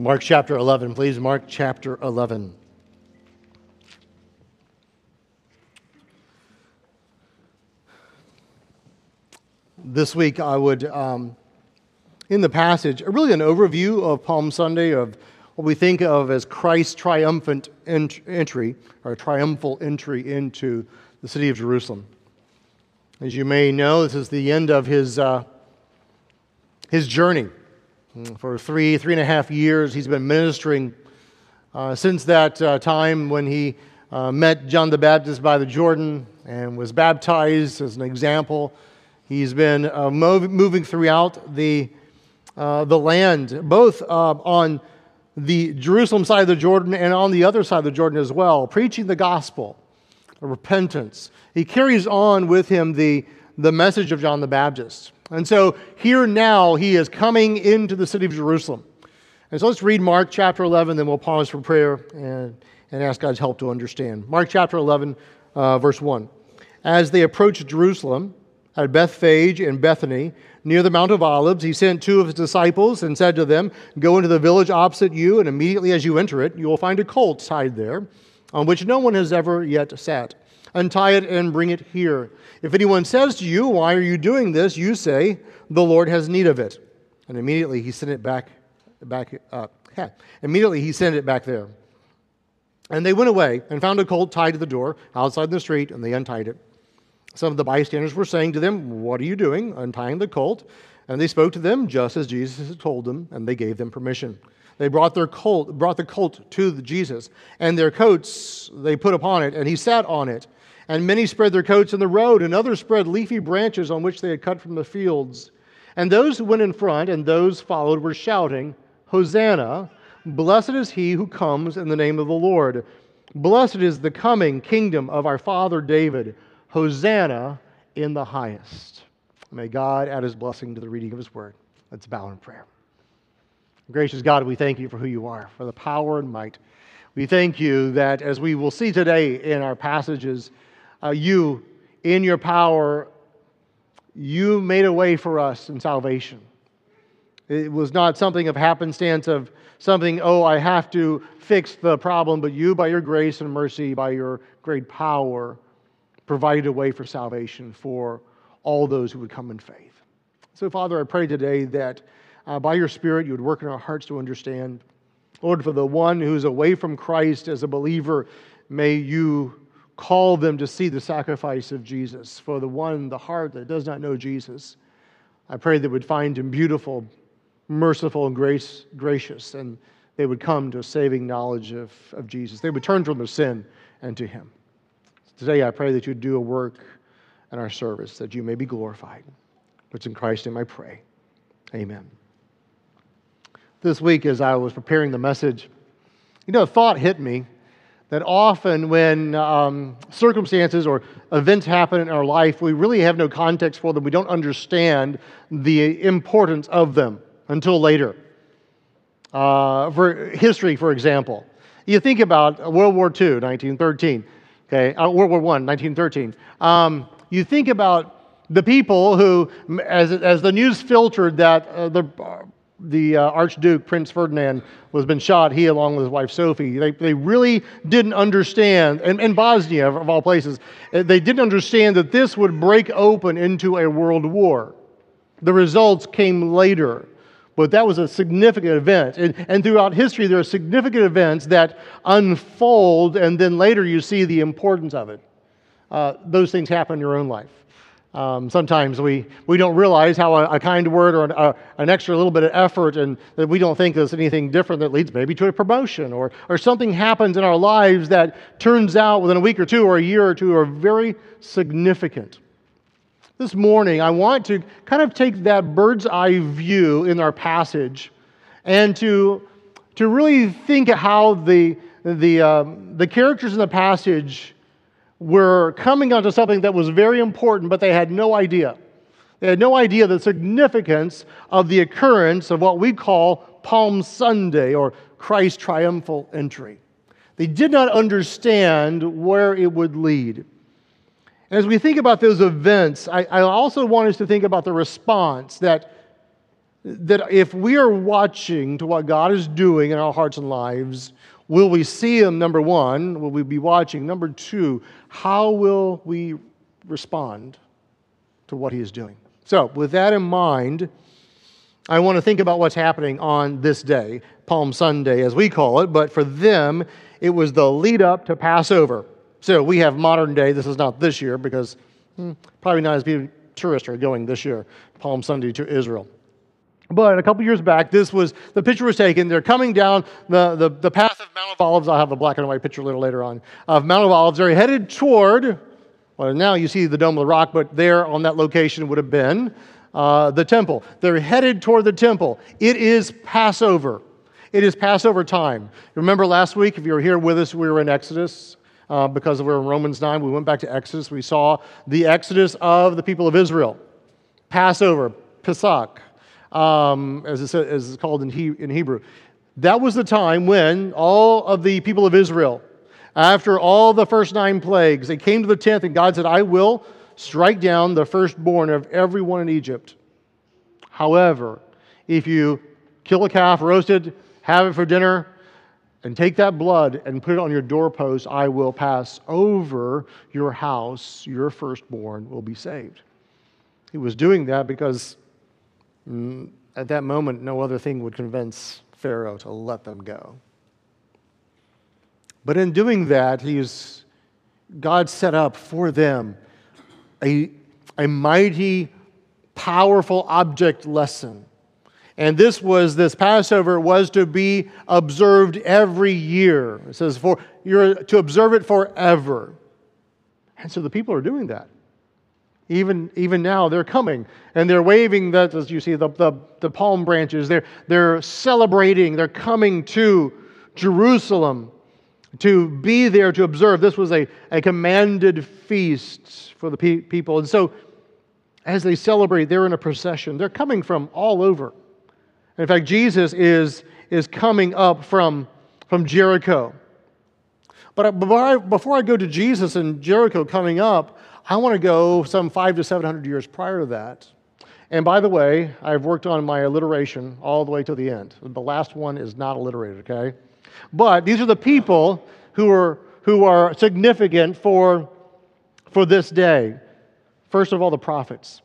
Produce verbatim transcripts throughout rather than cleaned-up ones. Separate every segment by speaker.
Speaker 1: Mark chapter eleven, please. Mark chapter eleven. This week I would, um, in the passage, really an overview of Palm Sunday, of what we think of as Christ's triumphant ent- entry, or triumphal entry into the city of Jerusalem. As you may know, this is the end of his uh, his journey. For three, three and a half years, he's been ministering. Uh, since that uh, time when he uh, met John the Baptist by the Jordan and was baptized as an example, he's been uh, mov- moving throughout the uh, the land, both uh, on the Jerusalem side of the Jordan and on the other side of the Jordan as well, preaching the gospel, repentance. He carries on with him the, the message of John the Baptist. And so here now he is coming into the city of Jerusalem. And so let's read Mark chapter eleven, then we'll pause for prayer and, and ask God's help to understand. Mark chapter eleven, uh, verse one. As they approached Jerusalem, at Bethphage and Bethany, near the Mount of Olives, he sent two of his disciples and said to them, "Go into the village opposite you, and immediately as you enter it, you will find a colt tied there, on which no one has ever yet sat. Untie it and bring it here. If anyone says to you, 'Why are you doing this?' you say, 'The Lord has need of it.'" And immediately he sent it back, back uh, yeah, immediately he sent it back there. And they went away and found a colt tied to the door outside the street, and they untied it. Some of the bystanders were saying to them, "What are you doing, untying the colt?" And they spoke to them just as Jesus had told them, and they gave them permission. They brought their colt, brought the colt to Jesus, and their coats they put upon it, and he sat on it. And many spread their coats in the road, and others spread leafy branches on which they had cut from the fields. And those who went in front and those followed were shouting, "Hosanna! Blessed is he who comes in the name of the Lord. Blessed is the coming kingdom of our father David. Hosanna in the highest." May God add his blessing to the reading of his word. Let's bow in prayer. Gracious God, we thank you for who you are, for the power and might. We thank you that, as we will see today in our passages, uh, you, in your power, you made a way for us in salvation. It was not something of happenstance, of something, oh, I have to fix the problem, but you, by your grace and mercy, by your great power, provided a way for salvation for all those who would come in faith. So, Father, I pray today that uh, by your Spirit you would work in our hearts to understand. Lord, for the one who's away from Christ as a believer, may you call them to see the sacrifice of Jesus. For the one, the heart that does not know Jesus, I pray they would find him beautiful, merciful, and grace, gracious, and they would come to a saving knowledge of, of Jesus. They would turn from their sin and to him. Today I pray that you do a work in our service, that you may be glorified. It's in Christ's name I pray. Amen. This week, as I was preparing the message, you know, a thought hit me that often when um, circumstances or events happen in our life, we really have no context for them. We don't understand the importance of them until later. Uh, for history, for example, you think about World War Two, nineteen thirteen. Okay, uh, World War One, nineteen thirteen. Um, you think about the people who, as as the news filtered that uh, the uh, the uh, Archduke Prince Ferdinand was been shot, he along with his wife Sophie, they they really didn't understand, and, and Bosnia of all places, they didn't understand that this would break open into a world war. The results came later. But that was a significant event. And, and throughout history, there are significant events that unfold, and then later you see the importance of it. Uh, those things happen in your own life. Um, sometimes we, we don't realize how a, a kind word or an, a, an extra little bit of effort, and that we don't think there's anything different that leads maybe to a promotion, or, or something happens in our lives that turns out within a week or two or a year or two are very significant. This morning, I want to kind of take that bird's eye view in our passage and to, to really think how the, the, um, the characters in the passage were coming onto something that was very important, but they had no idea. They had no idea the significance of the occurrence of what we call Palm Sunday, or Christ's triumphal entry. They did not understand where it would lead. And as we think about those events, I, I also want us to think about the response that that if we are watching to what God is doing in our hearts and lives, will we see Him, number one? Will we be watching? Number two, how will we respond to what He is doing? So, with that in mind, I want to think about what's happening on this day, Palm Sunday as we call it, but for them, it was the lead up to Passover. So we have modern day, this is not this year because hmm, probably not as many tourists are going this year, Palm Sunday to Israel. But a couple years back, this was, the picture was taken, they're coming down the, the, the path of Mount of Olives. I'll have a black and white picture a little later on, of Mount of Olives. They're headed toward, well now you see the Dome of the Rock, but there on that location would have been Uh, the temple. They're headed toward the temple. It is Passover. It is Passover time. Remember last week, if you were here with us, we were in Exodus uh, because we were in Romans nine. We went back to Exodus. We saw the exodus of the people of Israel. Passover, Pesach, um, as, it's, as it's called in, he, in Hebrew. That was the time when all of the people of Israel, after all the first nine plagues, they came to the tenth, and God said, I will strike down the firstborn of everyone in Egypt. However, if you kill a calf, roast it, have it for dinner, and take that blood and put it on your doorpost, I will pass over your house, your firstborn will be saved. He was doing that because mm, at that moment, no other thing would convince Pharaoh to let them go. But in doing that, he's, God set up for them A, a mighty, powerful object lesson. And this was, this Passover was to be observed every year. It says, for you're to observe it forever. And so the people are doing that. Even, even now, they're coming, and they're waving, that, as you see, the, the, the palm branches. They're, they're celebrating. They're coming to Jerusalem to be there to observe. This was a, a commanded feast for the pe- people. And so, as they celebrate, they're in a procession. They're coming from all over. In fact, Jesus is, is coming up from, from Jericho. But before I, before I go to Jesus and Jericho coming up, I want to go some five to seven hundred years prior to that. And by the way, I've worked on my alliteration all the way to the end. The last one is not alliterated, okay? But these are the people who are who are significant for, for this day. First of all, the prophets.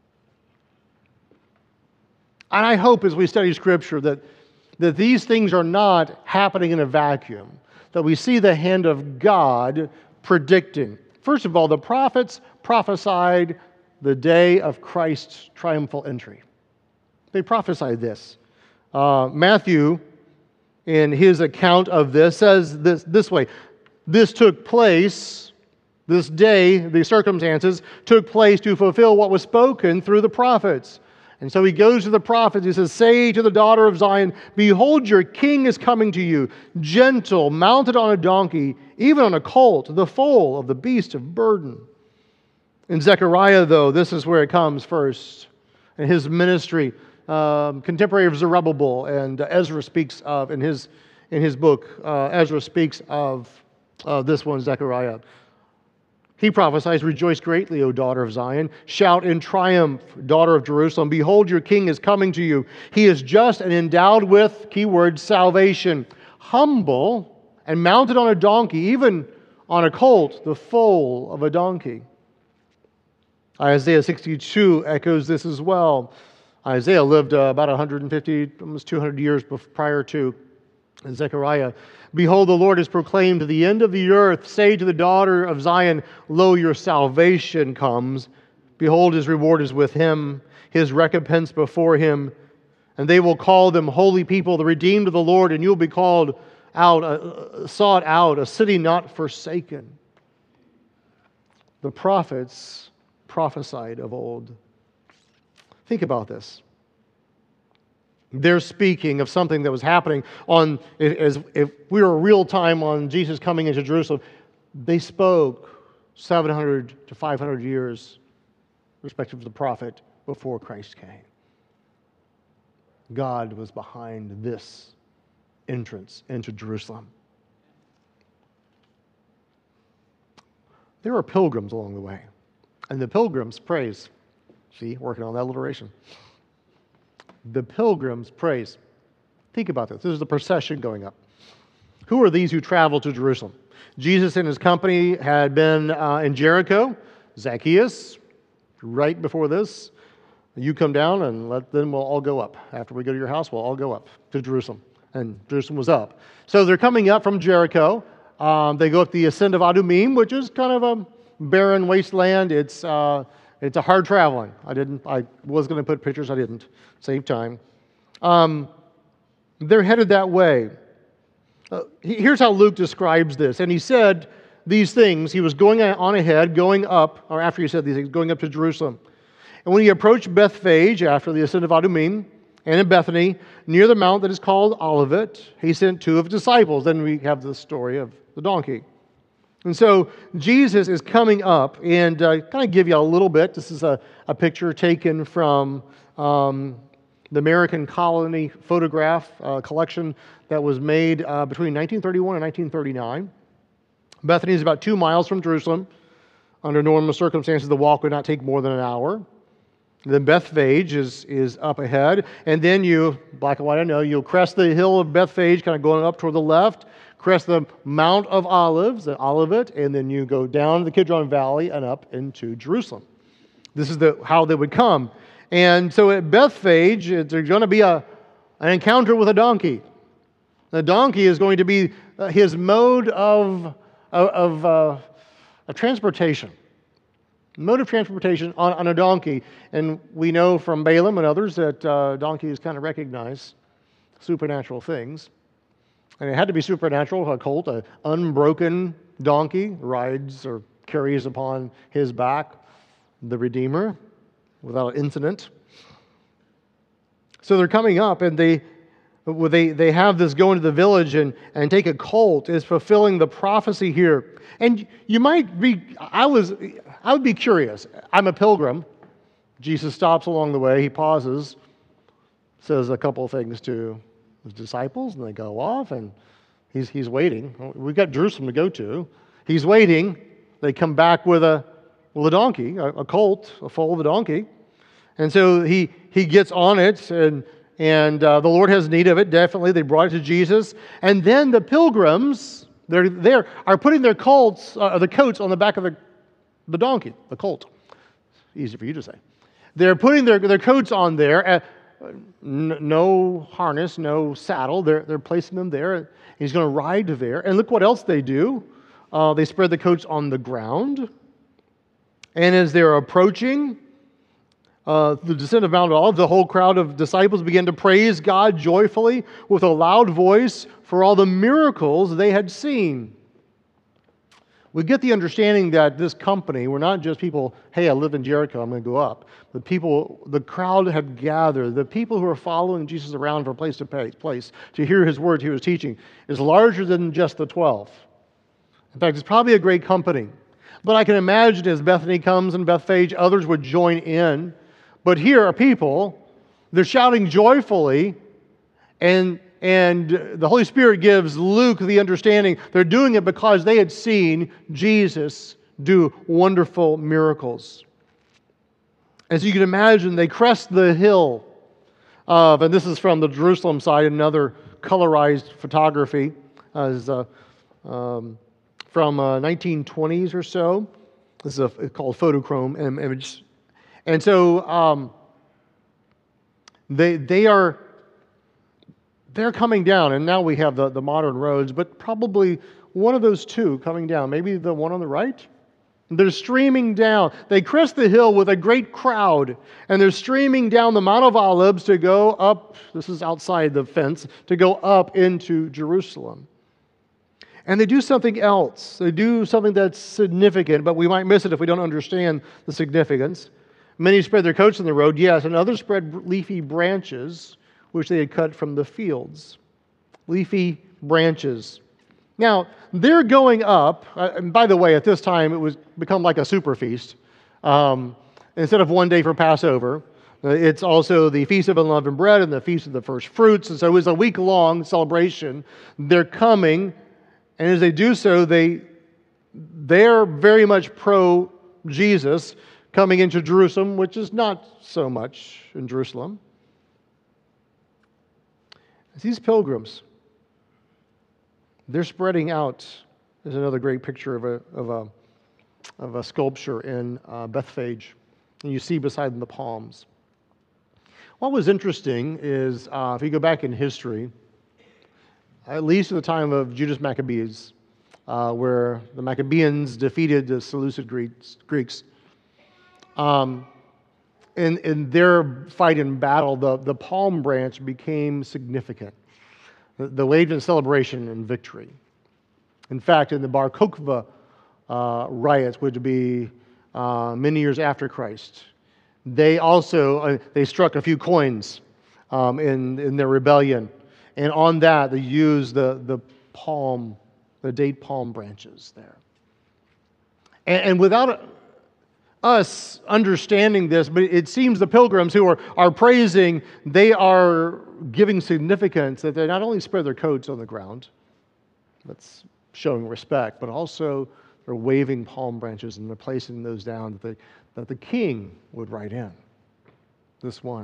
Speaker 1: And I hope as we study Scripture that, that these things are not happening in a vacuum, that we see the hand of God predicting. First of all, the prophets prophesied the day of Christ's triumphal entry. They prophesied this. Uh, Matthew, in his account of this, says this, this way, this took place, this day, the circumstances, took place to fulfill what was spoken through the prophets. And so he goes to the prophets, he says, say to the daughter of Zion, behold, your king is coming to you, gentle, mounted on a donkey, even on a colt, the foal of the beast of burden. In Zechariah, though, this is where it comes first. In his ministry, um, contemporary of Zerubbabel, and uh, Ezra speaks of, in his, in his book, uh, Ezra speaks of uh, this one, Zechariah. He prophesies, rejoice greatly, O daughter of Zion. Shout in triumph, daughter of Jerusalem. Behold, your king is coming to you. He is just and endowed with, keyword, salvation. Humble and mounted on a donkey, even on a colt, the foal of a donkey. Isaiah sixty-two echoes this as well. Isaiah lived uh, about one hundred fifty, almost two hundred years prior to Zechariah. Behold, the Lord is proclaimed to the end of the earth. Say to the daughter of Zion, lo, your salvation comes. Behold, his reward is with him, his recompense before him. And they will call them holy people, the redeemed of the Lord, and you'll be called out, uh, sought out, a city not forsaken. The prophets prophesied of old. Think about this. They're speaking of something that was happening on, as if we were real time on Jesus coming into Jerusalem. They spoke seven hundred to five hundred years, respective to the prophet, before Christ came. God was behind this entrance into Jerusalem. There were pilgrims along the way, and the pilgrims, praise, see, working on that alliteration. The pilgrims praise. Think about this. This is the procession going up. Who are these who travel to Jerusalem? Jesus and his company had been uh, in Jericho. Zacchaeus, right before this, you come down and let them, we'll all go up. After we go to your house, we'll all go up to Jerusalem. And Jerusalem was up. So they're coming up from Jericho. Um, they go up the ascent of Adumim, which is kind of a barren wasteland. It's uh, it's a hard traveling. I didn't. I was going to put pictures. I didn't. Save time. Um, they're headed that way. Uh, here's how Luke describes this. And he said these things. He was going on ahead, going up, or after he said these things, going up to Jerusalem. And when he approached Bethphage after the ascent of Adumim, and in Bethany, near the mount that is called Olivet, he sent two of his disciples. Then we have the story of the donkey. And so Jesus is coming up, and uh, kind of give you a little bit. This is a, a picture taken from um, the American Colony photograph uh, collection that was made uh, between nineteen thirty-one and nineteen thirty-nine. Bethany is about two miles from Jerusalem. Under normal circumstances, the walk would not take more than an hour. Then Bethphage is, is up ahead. And then you, black and white I know, you'll crest the hill of Bethphage, kind of going up toward the left, crest the Mount of Olives, the Olivet, and then you go down the Kidron Valley and up into Jerusalem. This is the how they would come. And so at Bethphage, there's going to be a, an encounter with a donkey. The donkey is going to be his mode of, of, of, uh, of transportation. Mode of transportation on, on a donkey. And we know from Balaam and others that uh, donkeys kind of recognize supernatural things. And it had to be supernatural. A colt, an unbroken donkey, rides or carries upon his back the Redeemer without incident. So they're coming up, and they they they have this go into the village and, and take a colt. Is fulfilling the prophecy here. And you might be, I was, I would be curious. I'm a pilgrim. Jesus stops along the way. He pauses, says a couple of things to his disciples, and they go off, and he's he's waiting. We've got Jerusalem to go to. He's waiting. They come back with a with a donkey, a, a colt, a foal of a donkey, and so he he gets on it, and and uh, the Lord has need of it. Definitely, they brought it to Jesus, and then the pilgrims they're there are putting their colts, uh, the coats on the back of the the donkey, the colt. Easy for you to say. They're putting their their coats on there. Uh, No harness, no saddle. They're, they're placing them there. He's going to ride there. And look what else they do. Uh, they spread the coats on the ground. And as they're approaching uh, the descent of Mount Olives, the whole crowd of disciples began to praise God joyfully with a loud voice for all the miracles they had seen. We get the understanding that this company were not just people, hey, I live in Jericho, I'm going to go up. The people, the crowd had gathered. The people who are following Jesus around from place to place to hear his words he was teaching is larger than just the twelve. In fact, it's probably a great company. But I can imagine as Bethany comes and Bethphage, others would join in. But here are people, they're shouting joyfully, and And the Holy Spirit gives Luke the understanding they're doing it because they had seen Jesus do wonderful miracles. As you can imagine, they crest the hill of, and this is from the Jerusalem side, another colorized photography, as uh, um, from uh, nineteen twenties or so. This is a, it's called photochrome image. And so um, they they are... They're coming down, and now we have the, the modern roads, but probably one of those two coming down, maybe the one on the right. They're streaming down. They crest the hill with a great crowd, and they're streaming down the Mount of Olives to go up, this is outside the fence, to go up into Jerusalem. And they do something else. They do something that's significant, but we might miss it if we don't understand the significance. Many spread their coats on the road, yes, and others spread leafy branches, which they had cut from the fields. Leafy branches. Now, they're going up, uh, and by the way, at this time, it was become like a super feast. Um, instead of one day for Passover, uh, it's also the Feast of Unleavened Bread and the Feast of the First Fruits, and so it was a week-long celebration. They're coming, and as they do so, they, they're very much pro-Jesus coming into Jerusalem, which is not so much in Jerusalem. These pilgrims, they're spreading out. There's another great picture of a of a of a sculpture in uh, Bethphage, and you see beside them the palms. What was interesting is uh, if you go back in history, at least at the time of Judas Maccabees, uh, where the Maccabeans defeated the Seleucid Greeks, Greeks um, in, in their fight and battle, the, the palm branch became significant. The, the waved in celebration and victory. In fact, in the Bar Kokhba uh, riots, which would be uh, many years after Christ, they also uh, they struck a few coins um, in in their rebellion, and on that they used the the palm, the date palm branches there. And, and without us understanding this, but it seems the pilgrims who are are praising, they are giving significance that they not only spread their coats on the ground, that's showing respect, but also they're waving palm branches and they're placing those down that the, that the king would write in. This one.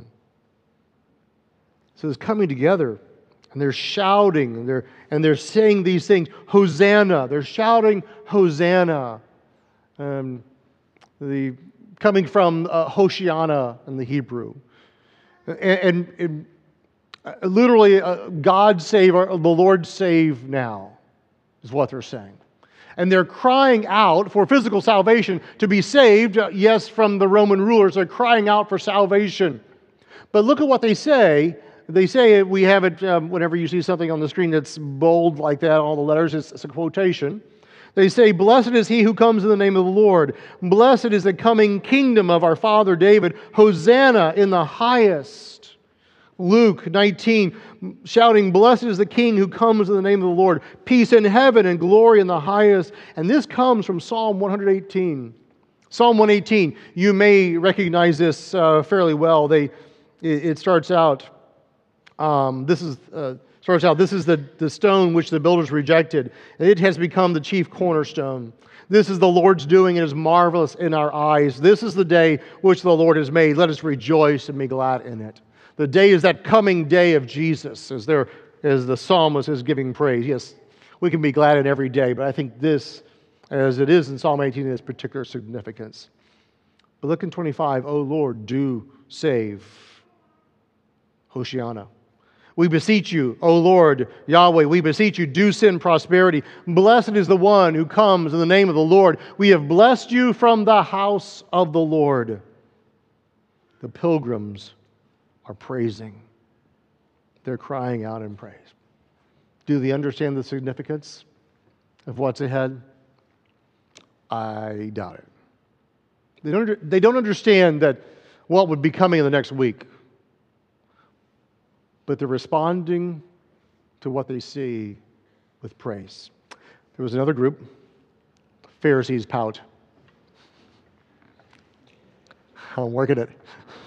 Speaker 1: So it's coming together and they're shouting and they're, and they're saying these things. Hosanna. They're shouting Hosanna. Um, the, coming from uh, Hoshiana in the Hebrew. And, and, and literally, uh, God save, our, the Lord save now, is what they're saying. And they're crying out for physical salvation, to be saved, uh, yes, from the Roman rulers. They're crying out for salvation. But look at what they say. They say, we have it, um, whenever you see something on the screen that's bold like that, all the letters, it's, it's a quotation. They say, blessed is he who comes in the name of the Lord. Blessed is the coming kingdom of our father David. Hosanna in the highest. Luke nineteen, shouting, blessed is the King who comes in the name of the Lord. Peace in heaven and glory in the highest. And this comes from Psalm one eighteen. Psalm one eighteen, you may recognize this uh, fairly well. They, it, it starts out, um, this is... Uh, Starts out, this is the, the stone which the builders rejected, and it has become the chief cornerstone. This is the Lord's doing, and is marvelous in our eyes. This is the day which the Lord has made. Let us rejoice and be glad in it. The day is that coming day of Jesus, as, there, as the psalmist is giving praise. Yes, we can be glad in every day, but I think this, as it is in Psalm eighteen, has particular significance. But look in twenty-five, O Lord, do save. Hoshiana. We beseech you, O Lord, Yahweh, we beseech you, do send prosperity. Blessed is the one who comes in the name of the Lord. We have blessed you from the house of the Lord. The pilgrims are praising. They're crying out in praise. Do they understand the significance of what's ahead? I doubt it. They don't, they don't understand that what would be coming in the next week. But they're responding to what they see with praise. There was another group, Pharisees pout. I'm working it.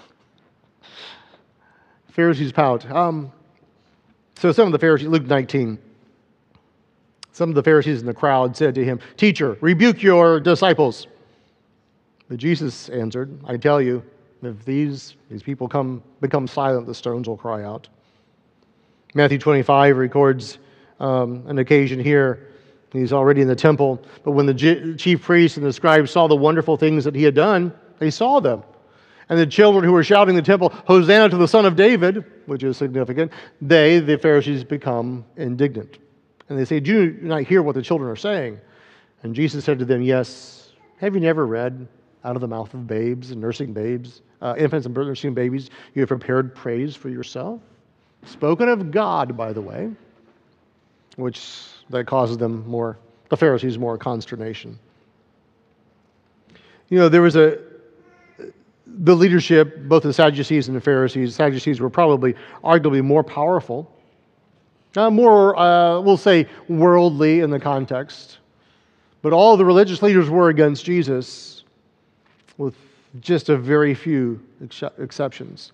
Speaker 1: Pharisees pout. Um, so some of the Pharisees, Luke nineteen, some of the Pharisees in the crowd said to him, Teacher, rebuke your disciples. But Jesus answered, I tell you, if these, these people come become silent, the stones will cry out. Matthew twenty-five records um, an occasion here. He's already in the temple, but when the G- chief priests and the scribes saw the wonderful things that he had done, they saw them. And the children who were shouting in the temple, Hosanna to the Son of David, which is significant, they, the Pharisees, become indignant. And they say, do you not hear what the children are saying? And Jesus said to them, yes, have you never read, out of the mouth of babes and nursing babes, uh, infants and nursing babies, you have prepared praise for yourself? Spoken of God, by the way, which that causes them more, the Pharisees more consternation. You know, there was a, the leadership, both the Sadducees and the Pharisees, Sadducees were probably arguably more powerful, uh, more, uh, we'll say, worldly in the context. But all the religious leaders were against Jesus, with just a very few ex- exceptions.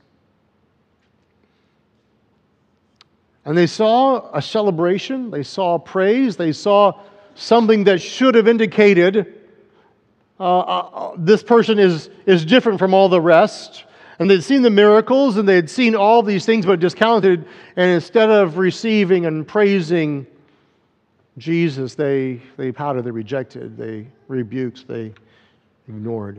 Speaker 1: And they saw a celebration, they saw praise, they saw something that should have indicated uh, uh, this person is, is different from all the rest. And they'd seen the miracles and they'd seen all these things but discounted. And instead of receiving and praising Jesus, they, they pouted, they rejected, they rebuked, they ignored.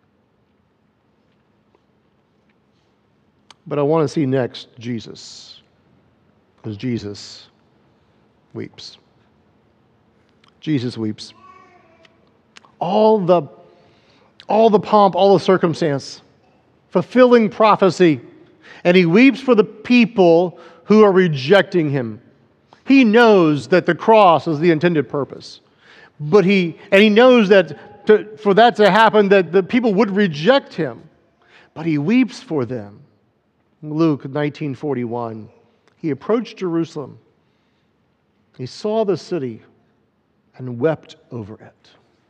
Speaker 1: But I want to see next Jesus, because Jesus weeps. Jesus weeps. All the, all the pomp, all the circumstance, fulfilling prophecy, and he weeps for the people who are rejecting him. He knows that the cross is the intended purpose, but he and he knows that to, for that to happen, that the people would reject him, but he weeps for them. Luke nineteen forty-one. He approached Jerusalem. He saw the city and wept over it.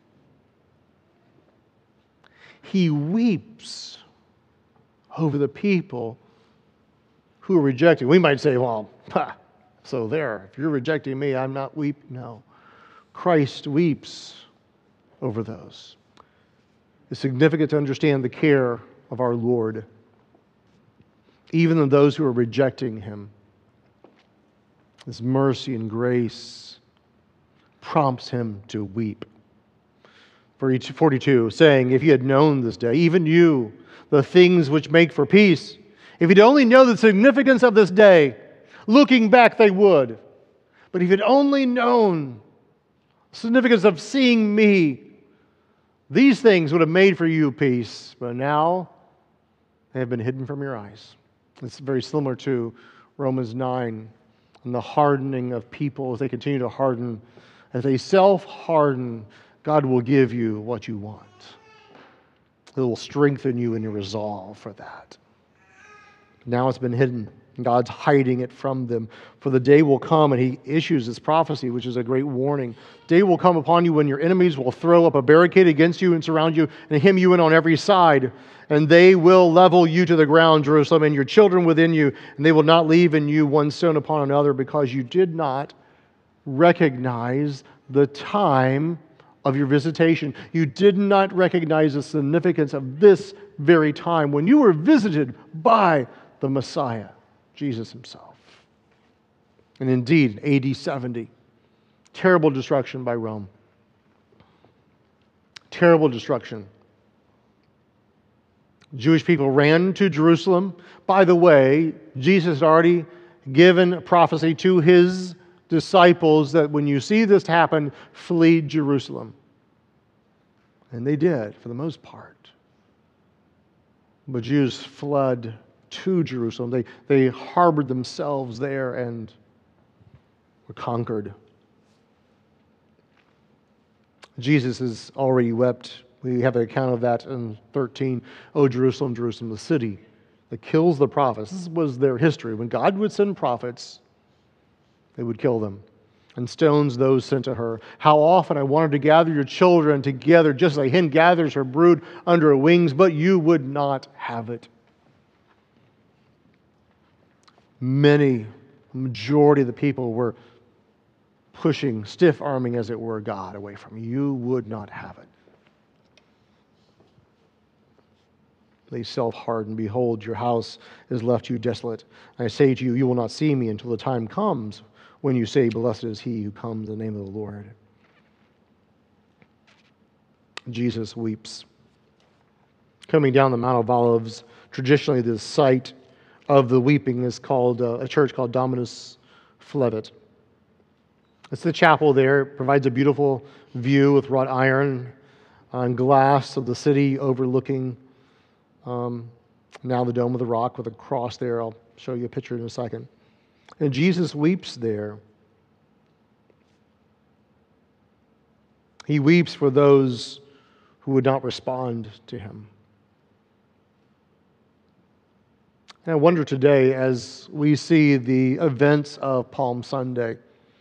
Speaker 1: He weeps over the people who are rejecting. We might say, well, ha, so there, if you're rejecting me, I'm not weeping. No. Christ weeps over those. It's significant to understand the care of our Lord, even in those who are rejecting him. His mercy and grace prompts him to weep. forty-two, saying, if you had known this day, even you, the things which make for peace, if you'd only know the significance of this day, looking back they would. But if you'd only known the significance of seeing me, these things would have made for you peace. But now they have been hidden from your eyes. It's very similar to Romans nine and the hardening of people as they continue to harden. As they self-harden, God will give you what you want. It will strengthen you in your resolve for that. Now it's been hidden. God's hiding it from them. For the day will come, and he issues this prophecy, which is a great warning. Day will come upon you when your enemies will throw up a barricade against you and surround you and hem you in on every side. And they will level you to the ground, Jerusalem, and your children within you, and they will not leave in you one stone upon another, because you did not recognize the time of your visitation. You did not recognize the significance of this very time when you were visited by the Messiah, Jesus himself. And indeed, A D seventy, terrible destruction by Rome. Terrible destruction. Jewish people ran to Jerusalem. By the way, Jesus had already given prophecy to his disciples that when you see this happen, flee Jerusalem. And they did, for the most part. But Jews fled to Jerusalem. They, they harbored themselves there and were conquered. Jesus has already wept. We have an account of that in thirteen. Oh, Jerusalem, Jerusalem, the city that kills the prophets. This was their history. When God would send prophets, they would kill them and stones those sent to her. How often I wanted to gather your children together, just as a hen gathers her brood under her wings, but you would not have it. Many, majority of the people were pushing, stiff-arming, as it were, God away from you. You would not have it. They self-harden. Behold, your house is left you desolate. I say to you, you will not see me until the time comes when you say, blessed is he who comes in the name of the Lord. Jesus weeps. Coming down the Mount of Olives, traditionally the site of the weeping is called uh, a church called Dominus Flevit. It's the chapel there. It provides a beautiful view with wrought iron and glass of the city overlooking um, now the Dome of the Rock with a cross there. I'll show you a picture in a second. And Jesus weeps there. He weeps for those who would not respond to him. And I wonder today, as we see the events of Palm Sunday,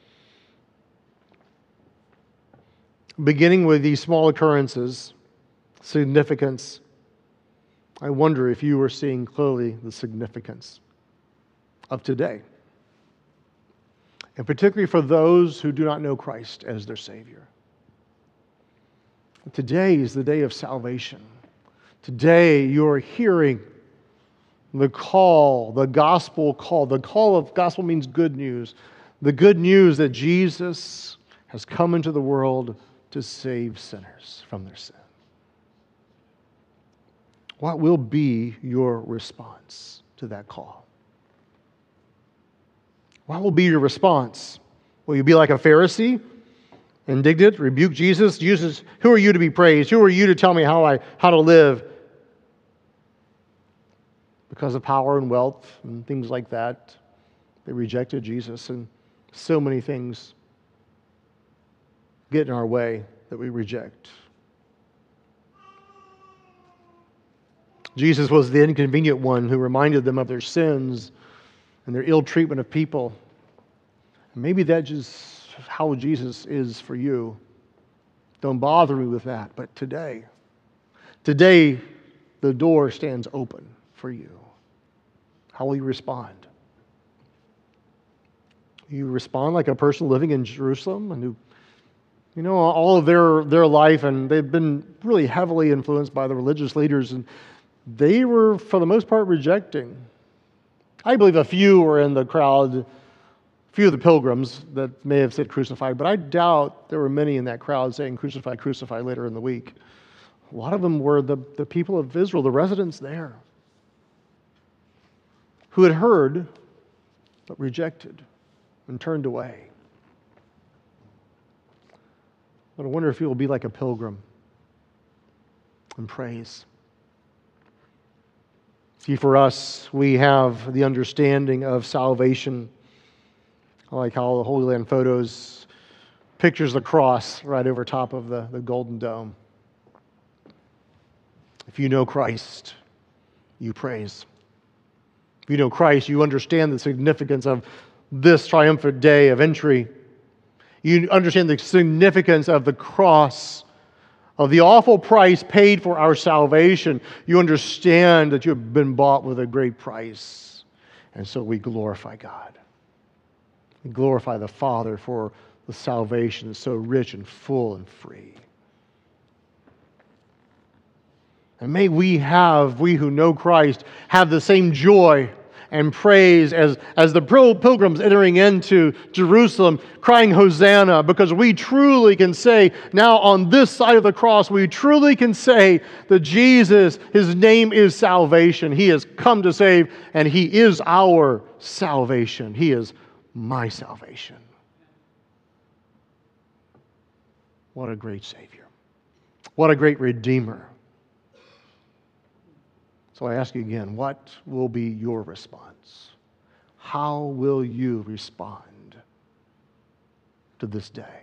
Speaker 1: beginning with these small occurrences, significance, I wonder if you are seeing clearly the significance of today. And particularly for those who do not know Christ as their Savior. Today is the day of salvation. Today you are hearing The call, the gospel call. The call of gospel means good news. The good news that Jesus has come into the world to save sinners from their sin. What will be your response to that call? What will be your response? Will you be like a Pharisee, indignant, rebuke Jesus? Jesus, who are you to be praised? Who are you to tell me how I how to live? Because of power and wealth and things like that, they rejected Jesus, and so many things get in our way that we reject. Jesus was the inconvenient one who reminded them of their sins and their ill treatment of people. And maybe that's just how Jesus is for you. Don't bother me with that. But today, today, the door stands open for you. How will you respond? You respond like a person living in Jerusalem and who, you know, all of their, their life, and they've been really heavily influenced by the religious leaders, and they were, for the most part, rejecting. I believe a few were in the crowd, a few of the pilgrims that may have said crucified, but I doubt there were many in that crowd saying crucify, crucify later in the week. A lot of them were the, the people of Israel, the residents there, who had heard but rejected and turned away. But I wonder if you will be like a pilgrim and praise. See, for us, we have the understanding of salvation. I like how the Holy Land photos pictures the cross right over top of the, the Golden Dome. If you know Christ, you praise. If you know Christ, you understand the significance of this triumphant day of entry. You understand the significance of the cross, of the awful price paid for our salvation. You understand that you have been bought with a great price. And so we glorify God. We glorify the Father for the salvation so rich and full and free. And may we have, we who know Christ, have the same joy and praise as, as the pilgrims entering into Jerusalem, crying Hosanna, because we truly can say, now on this side of the cross, we truly can say that Jesus, His name is salvation. He has come to save, and He is our salvation. He is my salvation. What a great Savior. What a great Redeemer. So I ask you again, what will be your response? How will you respond to this day?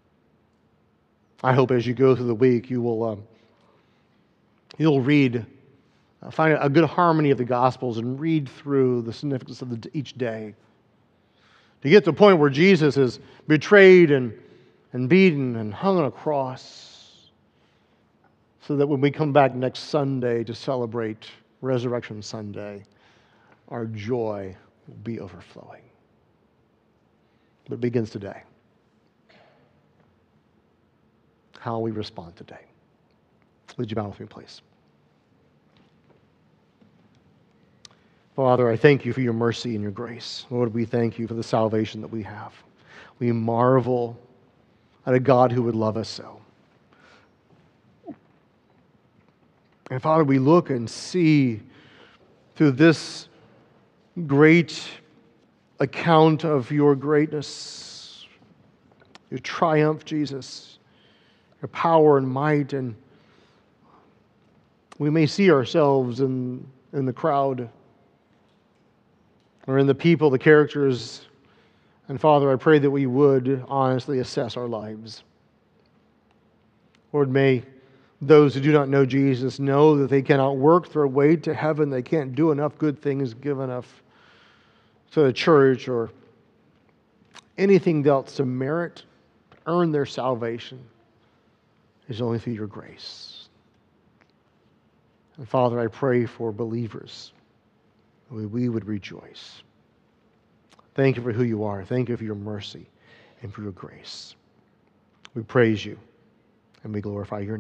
Speaker 1: I hope as you go through the week, you will um, you'll read, uh, find a good harmony of the Gospels and read through the significance of the, each day. To get to the point where Jesus is betrayed and, and beaten and hung on a cross, so that when we come back next Sunday to celebrate Resurrection Sunday, our joy will be overflowing. But it begins today. How we respond today. Would you bow with me, please? Father, I thank you for your mercy and your grace. Lord, we thank you for the salvation that we have. We marvel at a God who would love us so. And Father, we look and see through this great account of your greatness, your triumph, Jesus, your power and might, and we may see ourselves in, in the crowd or in the people, the characters. And Father, I pray that we would honestly assess our lives. Lord, may those who do not know Jesus know that they cannot work their way to heaven. They can't do enough good things, give enough to the church or anything else to merit, earn their salvation. It's only through your grace. And Father, I pray for believers that we would rejoice. Thank you for who you are. Thank you for your mercy and for your grace. We praise you and we glorify your name.